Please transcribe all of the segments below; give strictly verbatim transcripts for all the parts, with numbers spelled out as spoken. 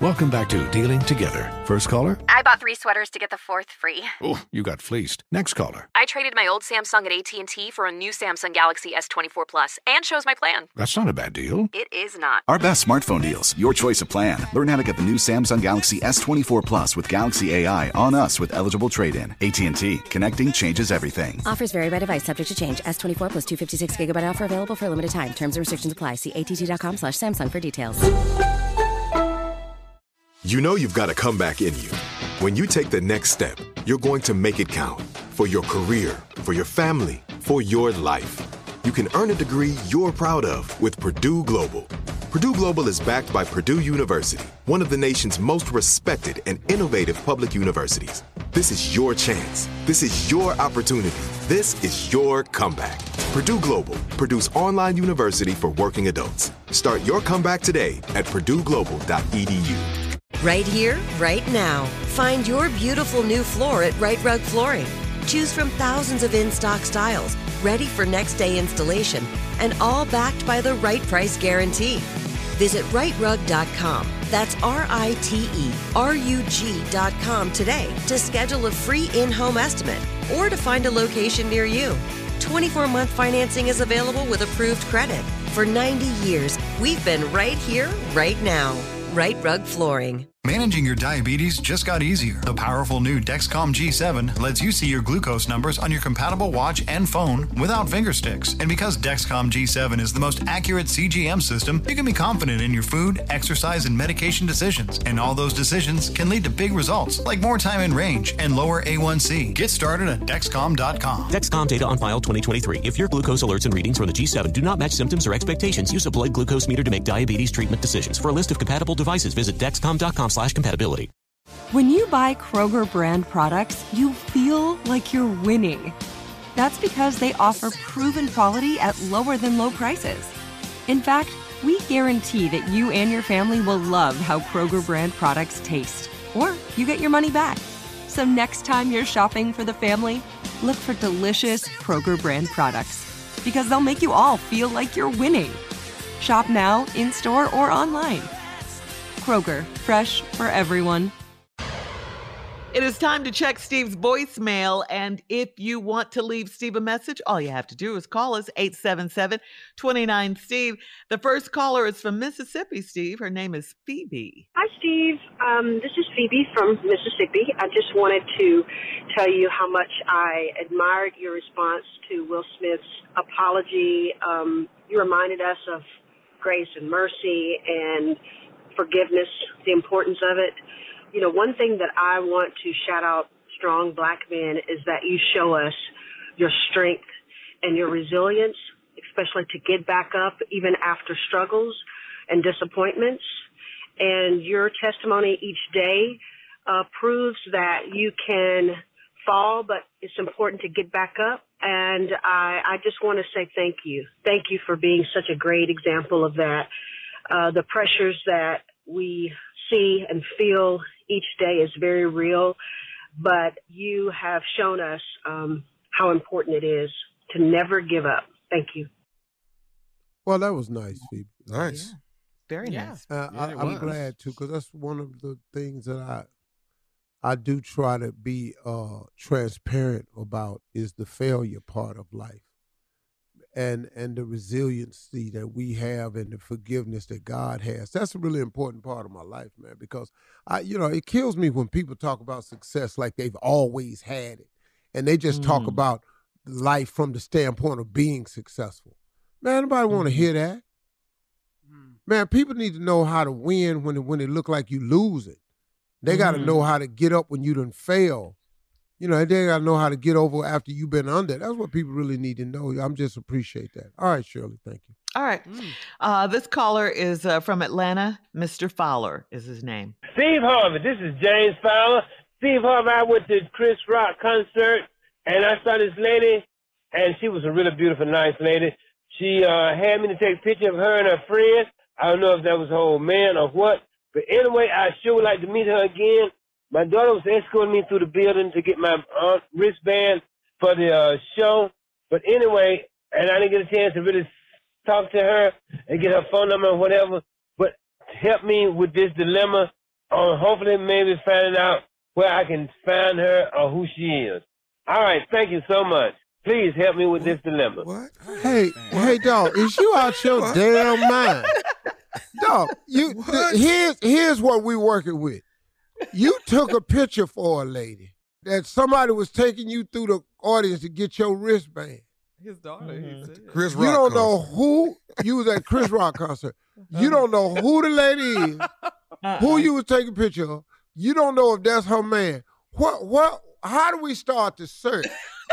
Welcome back to Dealing Together. First caller? I bought three sweaters to get the fourth free. Oh, you got fleeced. Next caller? I traded my old Samsung at A T and T for a new Samsung Galaxy S twenty-four Plus and chose my plan. That's not a bad deal. It is not. Our best smartphone deals. Your choice of plan. Learn how to get the new Samsung Galaxy S twenty-four Plus with Galaxy A I on us with eligible trade-in. A T and T. Connecting changes everything. Offers vary by device. Subject to change. S twenty-four plus two fifty-six gigabyte offer available for a limited time. Terms and restrictions apply. See att.com slash Samsung for details. You know you've got a comeback in you. When you take the next step, you're going to make it count. For your career, for your family, for your life. You can earn a degree you're proud of with Purdue Global. Purdue Global is backed by Purdue University, one of the nation's most respected and innovative public universities. This is your chance. This is your opportunity. This is your comeback. Purdue Global, Purdue's online university for working adults. Start your comeback today at purdue global dot e d u. Right here, right now. Find your beautiful new floor at Right Rug Flooring. Choose from thousands of in-stock styles, ready for next day installation, and all backed by the right price guarantee. Visit right rug dot com. That's R I T E R U G dot com today to schedule a free in-home estimate or to find a location near you. twenty-four month financing is available with approved credit. For ninety years, we've been right here, right now. Right Rug Flooring. Managing your diabetes just got easier. The powerful new Dexcom G seven lets you see your glucose numbers on your compatible watch and phone without finger sticks. And because Dexcom G seven is the most accurate C G M system, you can be confident in your food, exercise, and medication decisions. And all those decisions can lead to big results, like more time in range and lower A one C. Get started at Dexcom dot com. Dexcom data on file twenty twenty-three. If your glucose alerts and readings from the G seven do not match symptoms or expectations, use a blood glucose meter to make diabetes treatment decisions. For a list of compatible devices, visit Dexcom dot com slash compatibility. When you buy Kroger brand products, you feel like you're winning. That's because they offer proven quality at lower than low prices. In fact, we guarantee that you and your family will love how Kroger brand products taste, or you get your money back. So next time you're shopping for the family, look for delicious Kroger brand products, because they'll make you all feel like you're winning. Shop now, in-store, or online. Kroger, fresh for everyone. It is time to check Steve's voicemail, and if you want to leave Steve a message, all you have to do is call us, eight seven seven, two nine, Steve. The first caller is from Mississippi, Steve. Her name is Phoebe. Hi, Steve. Um, this is Phoebe from Mississippi. I just wanted to tell you how much I admired your response to Will Smith's apology. Um, you reminded us of grace and mercy and forgiveness, the importance of it. You know, one thing that I want to shout out strong black men is that you show us your strength and your resilience, especially to get back up even after struggles and disappointments. And your testimony each day uh, proves that you can fall, but it's important to get back up. And I, I just want to say thank you. Thank you for being such a great example of that. Uh, the pressures that we see and feel each day is very real, but you have shown us um, how important it is to never give up. Thank you. Well, that was nice, Phoebe. Nice. Yeah. Very yeah. nice. Uh, yeah, I, I'm was. glad, too, because that's one of the things that I I do try to be uh, transparent about is the failure part of life. And and the resiliency that we have and the forgiveness that God has. That's a really important part of my life, man, because, I, you know, it kills me when people talk about success like they've always had it. And they just mm. talk about life from the standpoint of being successful. Man, nobody want to mm. hear that. Mm. Man, people need to know how to win when it, when it look like you losing. They mm. got to know how to get up when you done fail. You know, they got to know how to get over after you've been under. That's what people really need to know. I'm just appreciate that. All right, Shirley, thank you. All right. Mm. Uh, this caller is uh, from Atlanta. Mister Fowler is his name. Steve Harvey. This is James Fowler. Steve Harvey, I went to Chris Rock concert, and I saw this lady, and she was a really beautiful, nice lady. She uh, had me to take a picture of her and her friend. I don't know if that was her old man or what. But anyway, I sure would like to meet her again. My daughter was escorting me through the building to get my uh, wristband for the uh, show. But anyway, and I didn't get a chance to really talk to her and get her phone number or whatever. But help me with this dilemma. on hopefully maybe finding out where I can find her or who she is. All right, thank you so much. Please help me with this dilemma. What? Hey, hey, dog, is you out your what? damn mind? Dog, you th- here's here's what we working with. You took a picture for a lady that somebody was taking you through the audience to get your wristband. His daughter, mm-hmm. he said. Chris Rock. You don't know who you was at Chris Rock concert. You don't know who the lady is, uh-uh. who you was taking a picture of. You don't know if that's her man. What? What? How do we start the search?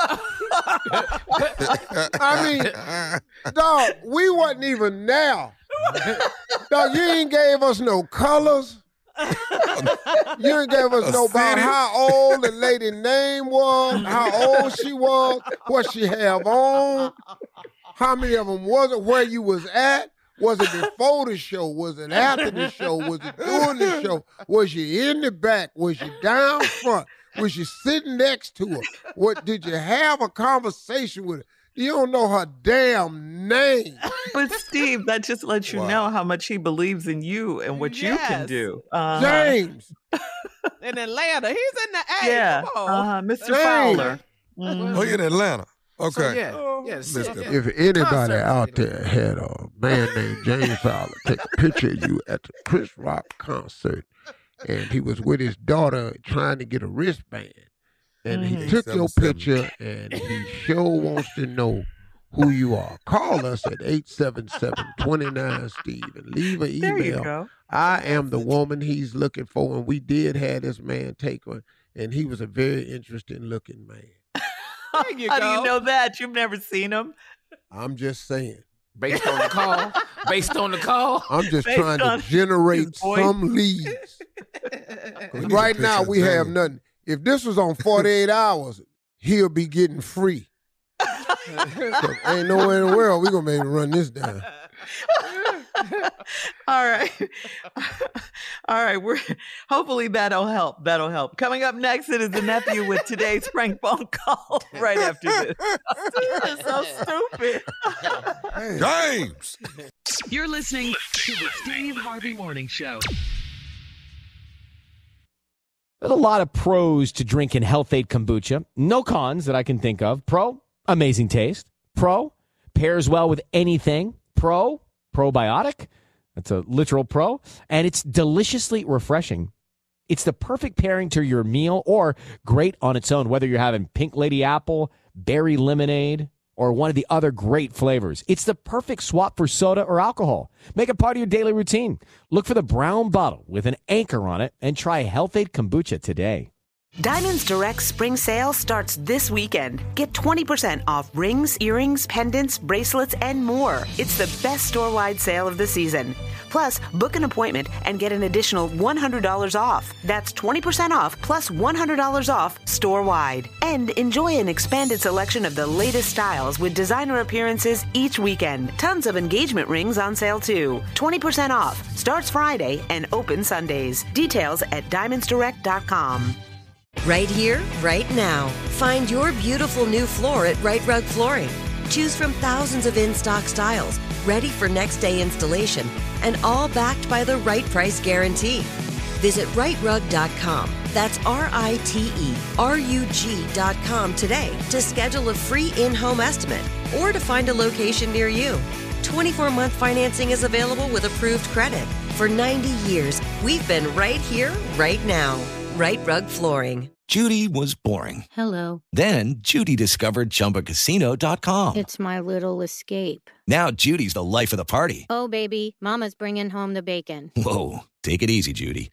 I mean, dog, we wasn't even there. Dog, you ain't gave us no colors. You ain't gave us no about how old the lady name was, how old she was, what she have on, how many of them was it, where you was at. Was it before the show? Was it after the show? Was it during the show? Was you in the back? Was you down front? Was you sitting next to her? What did you have a conversation with her? You don't know her damn name. But Steve, that just lets you wow. know how much he believes in you and what yes. you can do. Uh, James. In Atlanta. He's in the A. Yeah. Uh, Mister Fowler. Mm-hmm. Oh, you're in Atlanta. Okay. So, yeah. Yes. Listen, if anybody out there had a man named James Fowler take a picture of you at the Chris Rock concert, and he was with his daughter trying to get a wristband, and mm-hmm. he took your picture, and he sure wants to know who you are. Call us at eight seven seven, two nine, Steve and leave an email. There you go. I am the woman he's looking for, and we did have this man take one, and he was a very interesting looking man. How do you know that? You've never seen him? I'm just saying. Based on the call? Based on the call? I'm just Based trying to generate some leads. Right now, we have nothing. If this was on forty-eight hours, he'll be getting free. Ain't nowhere in the world we're going to be able to run this down. All right. All right. We're hopefully that'll help. That'll help. Coming up next, it is the nephew with today's prank phone call right after this. This is so stupid. James. You're listening to the Steve Harvey Morning Show. There's a lot of pros to drinking Health-Ade kombucha. No cons that I can think of. Pro, amazing taste. Pro, pairs well with anything. Pro, probiotic. That's a literal pro. And it's deliciously refreshing. It's the perfect pairing to your meal or great on its own, whether you're having pink lady apple, berry lemonade, or one of the other great flavors. It's the perfect swap for soda or alcohol. Make it part of your daily routine. Look for the brown bottle with an anchor on it and try Health-Ade kombucha today. Diamonds Direct Spring Sale starts this weekend. Get twenty percent off rings, earrings, pendants, bracelets, and more. It's the best store-wide sale of the season. Plus, book an appointment and get an additional one hundred dollars off. That's twenty percent off plus one hundred dollars off store-wide. And enjoy an expanded selection of the latest styles with designer appearances each weekend. Tons of engagement rings on sale too. twenty percent off. Starts Friday and open Sundays. Details at diamonds direct dot com. Right here, right now. Find your beautiful new floor at Right Rug Flooring. Choose from thousands of in-stock styles, ready for next day installation, and all backed by the right price guarantee. Visit right rug dot com. That's R I T E R U G dot com today to schedule a free in-home estimate or to find a location near you. twenty-four month financing is available with approved credit. For ninety years, we've been right here, right now. Right Rug Flooring. Judy was boring. Hello. Then Judy discovered Chumba Casino dot com. It's my little escape. Now Judy's the life of the party. Oh, baby, mama's bringing home the bacon. Whoa, take it easy, Judy.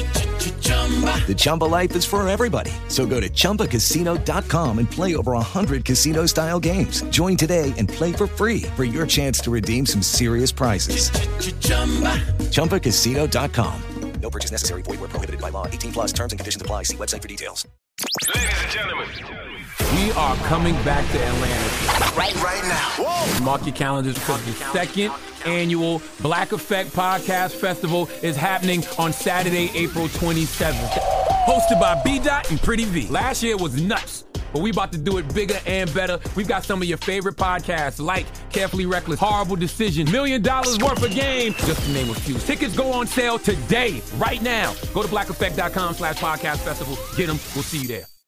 The Chumba life is for everybody. So go to Chumba Casino dot com and play over one hundred casino-style games. Join today and play for free for your chance to redeem some serious prizes. Chumba Casino dot com. No purchase necessary. Void where prohibited by law. eighteen plus terms and conditions apply. See website for details. Ladies and gentlemen, we are coming back to Atlanta. Right, right now. Whoa. Mark your calendars because the second annual Black Effect Podcast Festival is happening on Saturday, April twenty-seventh. Hosted by B-Dot and Pretty V. Last year was nuts. but we about to do it bigger and better. We've got some of your favorite podcasts like Carefully Reckless, Horrible Decision, Million Dollars Worth of Game, just to name a few. Tickets go on sale today, right now. Go to black effect dot com slash podcast festival. Get them. We'll see you there.